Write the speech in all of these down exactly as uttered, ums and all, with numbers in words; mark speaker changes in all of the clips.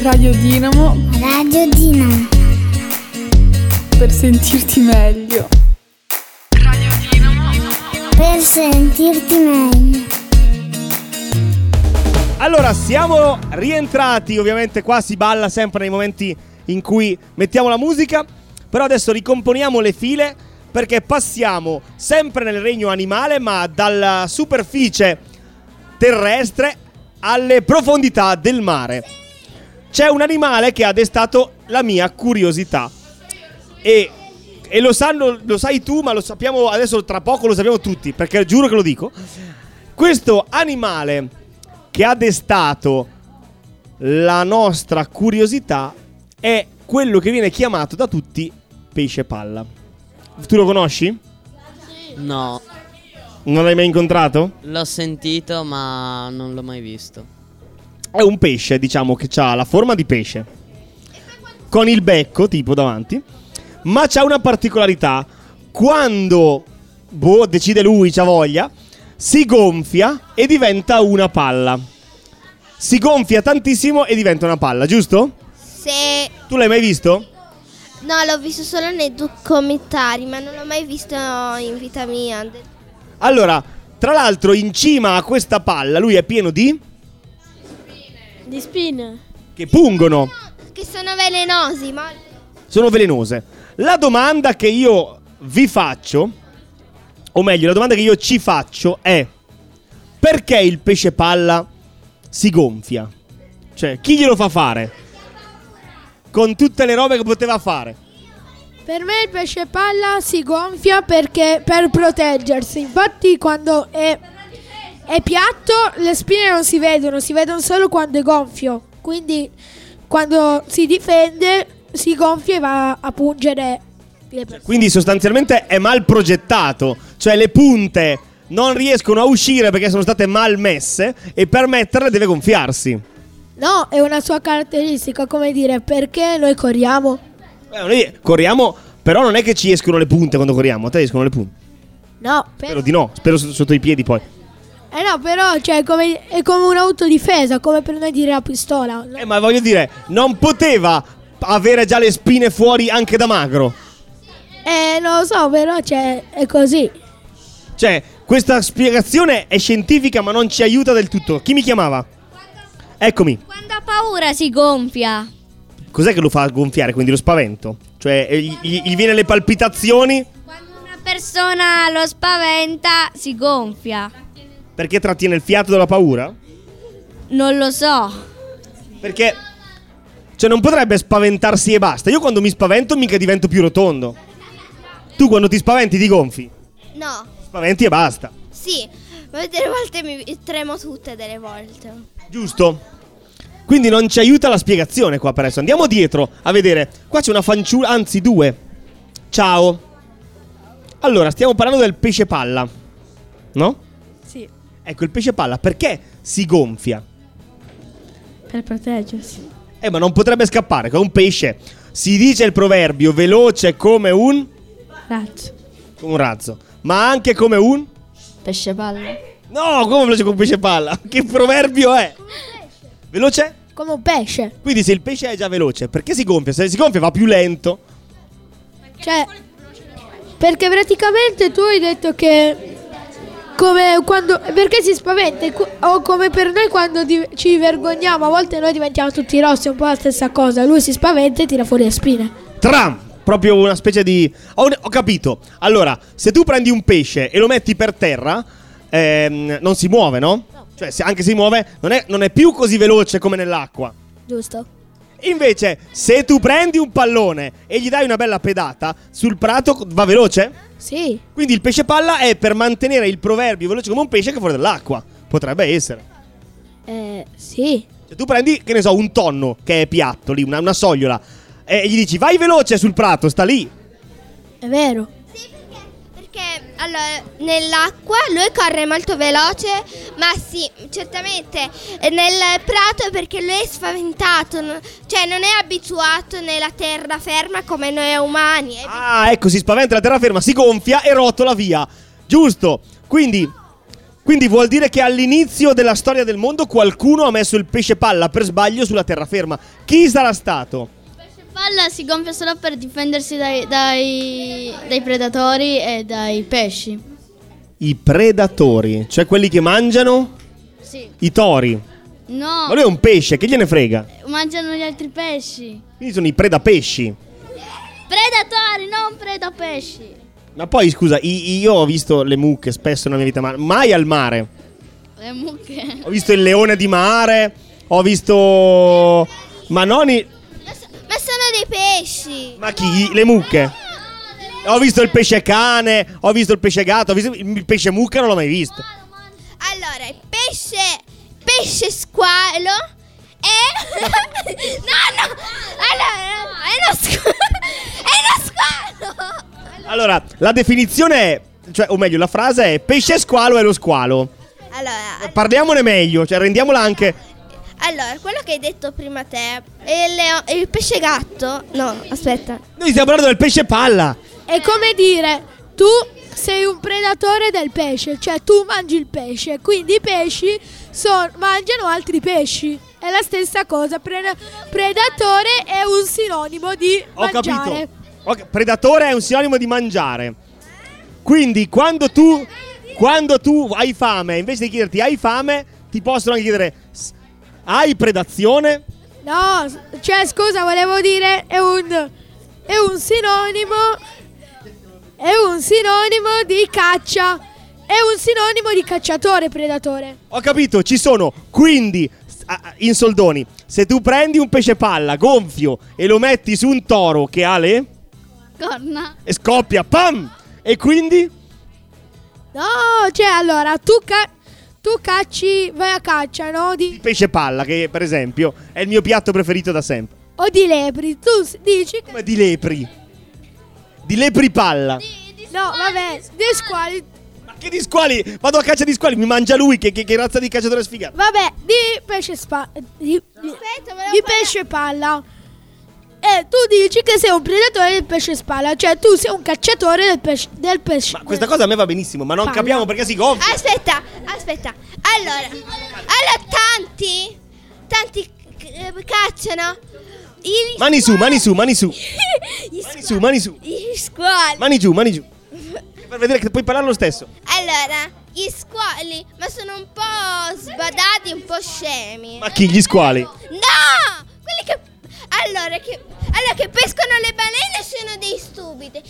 Speaker 1: Radio Dinamo.
Speaker 2: Radio Dinamo.
Speaker 1: Per sentirti meglio.
Speaker 2: Radio Dinamo. Per sentirti meglio.
Speaker 3: Allora, siamo rientrati, ovviamente qua si balla sempre nei momenti in cui mettiamo la musica, però adesso ricomponiamo le file perché passiamo sempre nel regno animale, ma dalla superficie terrestre alle profondità del mare. C'è un animale che ha destato la mia curiosità e, e lo sanno, lo sai tu, ma lo sappiamo adesso, tra poco lo sappiamo tutti, perché giuro che lo dico. Questo animale che ha destato la nostra curiosità è quello che viene chiamato da tutti pesce palla. Tu lo conosci?
Speaker 4: No.
Speaker 3: Non l'hai mai incontrato?
Speaker 4: L'ho sentito ma non l'ho mai visto.
Speaker 3: È un pesce, diciamo, che ha la forma di pesce, con il becco tipo davanti, ma c'ha una particolarità. Quando boh, decide lui, c'ha voglia, si gonfia e diventa una palla. Si gonfia tantissimo e diventa una palla, giusto?
Speaker 5: Sì.
Speaker 3: Tu l'hai mai visto?
Speaker 5: No, l'ho visto solo nei documentari, ma non l'ho mai visto in vita mia.
Speaker 3: Allora, tra l'altro in cima a questa palla lui è pieno di...
Speaker 5: Di spine.
Speaker 3: Che pungono.
Speaker 5: Che sono velenosi, ma...
Speaker 3: Sono velenose. La domanda che io vi faccio, o meglio, la domanda che io ci faccio è: perché il pesce palla si gonfia? Cioè, chi glielo fa fare? Con tutte le robe che poteva fare.
Speaker 6: Per me il pesce palla si gonfia perché per proteggersi. Infatti quando è, è piatto le spine non si vedono, si vedono solo quando è gonfio. Quindi quando si difende si gonfia e va a pungere le persone.
Speaker 3: Quindi sostanzialmente è mal progettato. Cioè le punte non riescono a uscire perché sono state mal messe e per metterle deve gonfiarsi.
Speaker 6: No, è una sua caratteristica, come dire, perché noi corriamo.
Speaker 3: Eh, noi corriamo, però non è che ci escono le punte quando corriamo. A te escono le punte?
Speaker 6: No, per...
Speaker 3: Spero di no, spero s- sotto i piedi poi.
Speaker 6: Eh no, però cioè, come, è come un'autodifesa, come per noi dire la pistola.
Speaker 3: Eh, ma voglio dire, non poteva avere già le spine fuori anche da magro?
Speaker 6: Eh, non lo so, però cioè, è così.
Speaker 3: Cioè, questa spiegazione è scientifica ma non ci aiuta del tutto. Chi mi chiamava? Eccomi.
Speaker 7: Quando ha paura si gonfia.
Speaker 3: Cos'è che lo fa gonfiare, quindi lo spavento? Cioè, gli, gli gli viene le palpitazioni?
Speaker 7: Quando una persona lo spaventa si gonfia.
Speaker 3: Perché trattiene il fiato dalla paura?
Speaker 7: Non lo so.
Speaker 3: Perché, cioè, non potrebbe spaventarsi e basta. Io quando mi spavento mica divento più rotondo. Tu quando ti spaventi ti gonfi?
Speaker 5: No.
Speaker 3: Spaventi e basta.
Speaker 5: Sì, ma delle volte mi tremo tutte delle volte.
Speaker 3: Giusto? Quindi non ci aiuta la spiegazione qua per adesso. Andiamo dietro a vedere. Qua c'è una fanciulla, anzi due. Ciao. Allora, stiamo parlando del pesce palla, no?
Speaker 6: Sì.
Speaker 3: Ecco, il pesce palla perché si gonfia?
Speaker 6: Per proteggersi.
Speaker 3: Eh, ma non potrebbe scappare, che è un pesce. Si dice il proverbio, veloce come un...
Speaker 6: Razzo.
Speaker 3: Un razzo. Ma anche come un...
Speaker 6: Pesce palla.
Speaker 3: No, come veloce come un pesce palla? Che proverbio è? Veloce?
Speaker 6: Come un pesce.
Speaker 3: Quindi se il pesce è già veloce, perché si gonfia? Se si gonfia va più lento.
Speaker 6: Cioè, perché praticamente tu hai detto che come quando, perché si spaventa o come per noi quando di, ci vergogniamo, a volte noi diventiamo tutti rossi, è un po' la stessa cosa. Lui si spaventa e tira fuori le spine.
Speaker 3: Tram! Proprio una specie di... Ho, ho capito. Allora, se tu prendi un pesce e lo metti per terra, ehm, non si muove, no? No. Cioè, se anche si muove, non è, non è più così veloce come nell'acqua.
Speaker 6: Giusto.
Speaker 3: Invece, se tu prendi un pallone e gli dai una bella pedata, sul prato va veloce?
Speaker 6: Sì.
Speaker 3: Quindi il pesce palla è per mantenere il proverbio veloce come un pesce che fuori dall'acqua. Potrebbe essere.
Speaker 6: Eh, sì.
Speaker 3: Cioè, tu prendi, che ne so, un tonno che è piatto lì, una, una sogliola, e gli dici vai veloce sul prato, sta lì.
Speaker 6: È vero.
Speaker 5: Sì, perché, perché allora, nell'acqua lui corre molto veloce, ma sì, certamente nel prato è perché lui è spaventato, no? Cioè non è abituato nella terraferma come noi umani. È
Speaker 3: Ah, ecco, si spaventa la terraferma, si gonfia e rotola via. Giusto. Quindi Quindi vuol dire che all'inizio della storia del mondo qualcuno ha messo il pesce palla per sbaglio sulla terraferma. Chi sarà stato?
Speaker 7: Il pesce palla si gonfia solo per difendersi dai, dai, dai predatori e dai pesci.
Speaker 3: I predatori, cioè quelli che mangiano
Speaker 7: Sì.
Speaker 3: i tori.
Speaker 7: No,
Speaker 3: Ma lui è un pesce, che gliene frega?
Speaker 7: mangiano gli altri pesci.
Speaker 3: Quindi sono i predapesci.
Speaker 7: Predatori, non predapesci.
Speaker 3: Ma poi scusa, i- io ho visto le mucche spesso nella mia vita, ma mai al mare.
Speaker 7: Le mucche.
Speaker 3: Ho visto il leone di mare, ho visto... Ma non i...
Speaker 5: Ma, so- ma sono dei pesci.
Speaker 3: Ma chi? Le mucche? Ho visto il pesce cane, ho visto il pesce gatto, ho visto il pesce mucca, non l'ho mai visto.
Speaker 5: Allora, il pesce pesce squalo è no, no. Allora, è uno squalo. È uno squalo.
Speaker 3: Allora, la definizione è, cioè, o meglio, la frase è pesce squalo è lo squalo.
Speaker 5: Allora,
Speaker 3: Parliamone meglio, cioè rendiamola anche...
Speaker 5: allora, quello che hai detto prima te, il, leo- il pesce gatto. No, aspetta.
Speaker 3: Noi stiamo parlando del pesce palla.
Speaker 6: È come dire, tu sei un predatore del pesce, cioè tu mangi il pesce, quindi i pesci son- mangiano altri pesci. È la stessa cosa, pre- predatore è un sinonimo di
Speaker 3: Ho
Speaker 6: mangiare.
Speaker 3: capito. Ok, predatore è un sinonimo di mangiare. Quindi quando tu quando tu hai fame, invece di chiederti hai fame, ti possono anche chiedere "S- hai predazione?"
Speaker 6: No, cioè scusa, volevo dire è un è un sinonimo è un sinonimo di caccia. È un sinonimo di cacciatore, predatore.
Speaker 3: Ho capito, ci sono. Quindi s- a- a- in soldoni, se tu prendi un pesce palla gonfio e lo metti su un toro che ha le
Speaker 7: Corna.
Speaker 3: e scoppia, pam! E quindi
Speaker 6: No, cioè allora tu ca- tu cacci, vai a caccia, no? Di,
Speaker 3: il pesce palla, che per esempio è il mio piatto preferito da sempre.
Speaker 6: o di lepri. Tu s- dici che
Speaker 3: Come di lepri. Di lepri palla.
Speaker 6: no, vabbè, di squali.
Speaker 3: Ma che di squali? Vado a caccia di squali, mi mangia lui, che, che, che razza di cacciatore sfigato.
Speaker 6: Vabbè, di pesce spa di, di-
Speaker 5: Aspetta, volevo
Speaker 6: di
Speaker 5: parlare-
Speaker 6: pesce palla. E tu dici che sei un predatore del pesce spalla, cioè tu sei un cacciatore del pesce del pesce.
Speaker 3: Ma questa cosa a me va benissimo, ma non
Speaker 6: Palla.
Speaker 3: capiamo perché si gonfia.
Speaker 5: Aspetta, aspetta. Allora, allora tanti, tanti eh, cacciano. I,
Speaker 3: Mani su, mani su, mani su.
Speaker 5: Gli
Speaker 3: Mani su, mani su.
Speaker 5: Gli squali.
Speaker 3: Mani giù, mani giù. Per vedere che puoi parlare lo stesso.
Speaker 5: Allora, gli squali, ma sono un po' sbadati, un po' scemi.
Speaker 3: Ma chi? Gli squali?
Speaker 5: No! Quelli che... Allora, che, allora, che pescano le balene sono dei stupidi.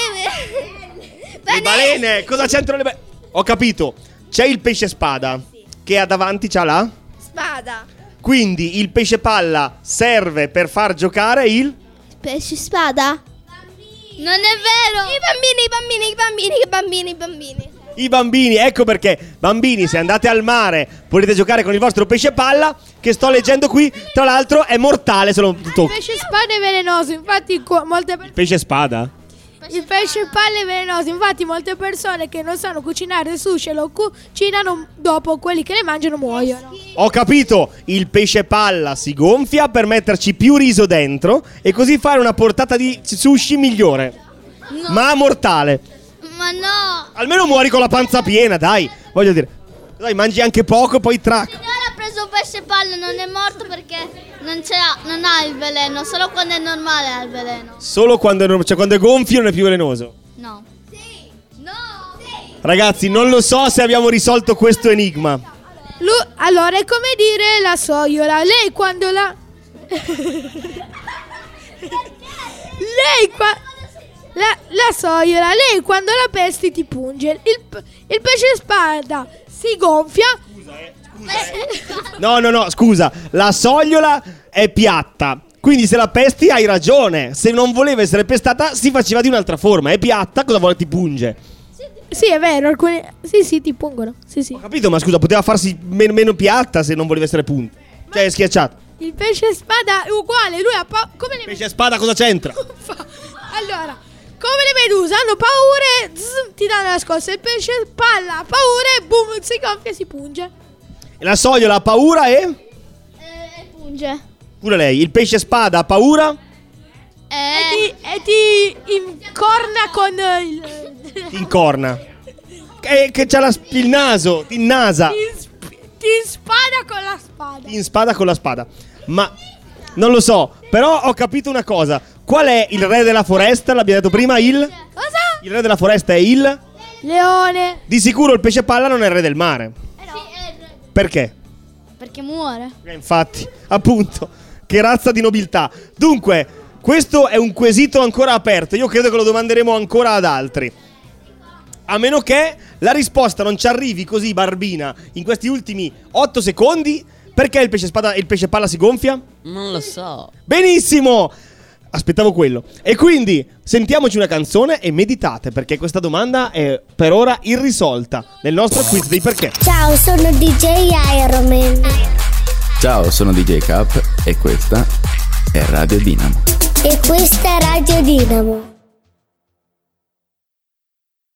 Speaker 5: Che...
Speaker 3: Le balene, cosa c'entrano le balene? Ho capito. C'è il pesce spada che ha davanti, c'ha là.
Speaker 5: Spada.
Speaker 3: Quindi il pesce palla serve per far giocare il...
Speaker 5: Pesce spada?
Speaker 7: Non è vero.
Speaker 5: I bambini, i bambini, i bambini, i bambini, i bambini.
Speaker 3: I bambini, ecco perché, bambini, se andate al mare potete giocare con il vostro pesce palla, che sto leggendo qui, tra l'altro è mortale se lo
Speaker 6: Il
Speaker 3: tocchi.
Speaker 6: pesce spada è velenoso, infatti co- molte persone
Speaker 3: Pesce spada?
Speaker 6: il pesce palla è velenoso, infatti molte persone che non sanno cucinare il sushi lo cucinano dopo, quelli che ne mangiano muoiono.
Speaker 3: Ho capito, il pesce palla si gonfia per metterci più riso dentro e così fare una portata di sushi migliore, ma mortale.
Speaker 7: Ma no.
Speaker 3: Almeno muori con la panza piena, dai, voglio dire. Dai, mangi anche poco, poi trac.
Speaker 7: Il signore ha preso un pesce palla, non è morto perché non, ce l'ha, non ha il veleno, solo quando è normale ha il veleno.
Speaker 3: Solo quando è, cioè, quando è gonfio non è più velenoso.
Speaker 7: No. Sì. No. Sì.
Speaker 3: Ragazzi, non lo so se abbiamo risolto questo enigma.
Speaker 6: Lu- allora è come dire la sogliola, lei quando la lei qua la, la sogliola, lei quando la pesti ti punge. Il, p- il pesce spada si gonfia.
Speaker 3: No, no, no, scusa, la sogliola è piatta. Quindi se la pesti hai ragione. Se non voleva essere pestata si faceva di un'altra forma. È piatta, cosa vuole? Ti punge.
Speaker 6: Sì, è vero, alcuni sì, sì, ti pungono. Sì, sì.
Speaker 3: Ho capito, ma scusa, poteva farsi meno, meno piatta se non voleva essere punta. Cioè è schiacciato.
Speaker 6: Il pesce spada è uguale, lui ha pa- come le
Speaker 3: Pesce spada cosa c'entra?
Speaker 6: Allora, come le meduse hanno paura e zzz, ti danno la scossa. Il pesce palla ha paura e boom, si gonfia e si punge.
Speaker 3: E la sogliola ha paura e...
Speaker 7: E punge.
Speaker 3: Pure lei. Il pesce spada ha paura?
Speaker 7: E
Speaker 6: E ti, e ti incorna con il...
Speaker 3: Ti incorna. eh, che c'ha la, il naso, ti nasa.
Speaker 6: Ti, sp- ti spada con la spada.
Speaker 3: Ti spada con la spada. Ma non lo so, però ho capito una cosa. Qual è il re della foresta? L'abbiamo detto prima, il...
Speaker 6: Cosa?
Speaker 3: Il re della foresta è il...
Speaker 6: Leone.
Speaker 3: Di sicuro il pesce palla non è il re del mare. Perché?
Speaker 7: Perché muore.
Speaker 3: Eh, infatti, appunto, che razza di nobiltà. Dunque, questo è un quesito ancora aperto. Io credo che lo domanderemo ancora ad altri. A meno che la risposta non ci arrivi così barbina in questi ultimi otto secondi. Perché il pesce spada, il pesce palla si gonfia?
Speaker 4: Non lo so.
Speaker 3: Benissimo! Aspettavo quello. E quindi sentiamoci una canzone e meditate, perché questa domanda è per ora irrisolta nel nostro quiz dei perché.
Speaker 2: Ciao, sono D J Ironman.
Speaker 8: Ciao, sono D J Cap e questa è Radio Dinamo.
Speaker 2: E questa è Radio Dinamo.